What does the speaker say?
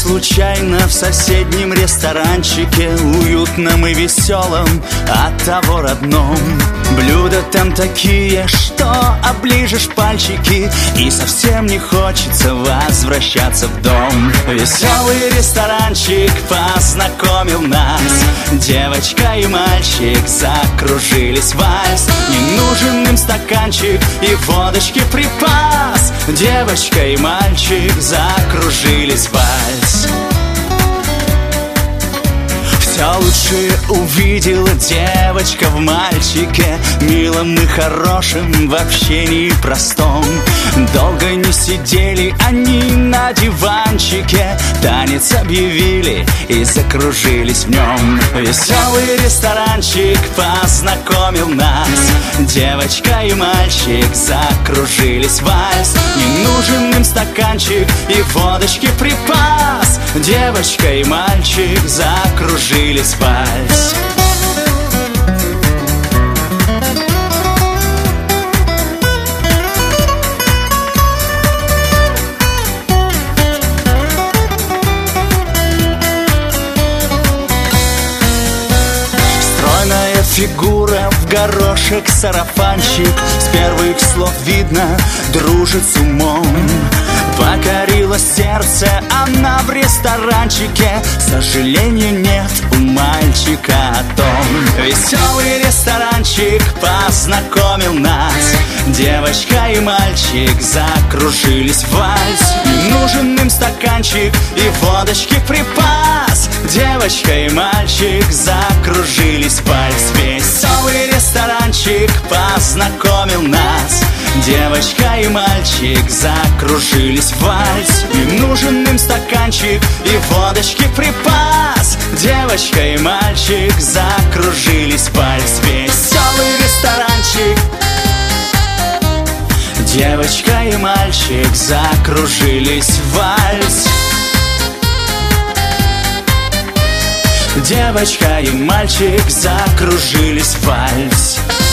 случайно в соседнем ресторанчике, уютном и веселом, оттого родном. Блюда там такие, что оближешь пальчики, и совсем не хочется возвращаться в дом. Веселый ресторанчик познакомил нас, девочка и мальчик закружились в вальс. Не нужен им стаканчик и водочки припас, девочка и мальчик закружились в вальс. Все лучшее увидела девочка в мальчике, милом и хорошим в общении простом. Долго не сидели они на диванчике, танец объявили и закружились в нем. Веселый ресторанчик познакомил нас, девочка и мальчик закружились в вальс. Не нужен им стаканчик и водочки припас, девочка и мальчик закружились в вальс. Стройная фигура в горошек сарафанчик, с первых слов видно, дружит с умом. Покорила сердце она в ресторанчике, сожалению нет у мальчика о том. Веселый ресторанчик познакомил нас, девочка и мальчик закружились в вальс. Не нужен им стаканчик и водочки припас, девочка и мальчик закружились в вальс. Веселый ресторанчик познакомил нас, девочка и мальчик закружились в вальс. Не нужен им стаканчик и водочки припас, девочка и мальчик закружились в вальс. Веселый ресторанчик, девочка и мальчик закружились в вальс. Девочка и мальчик закружились в вальс.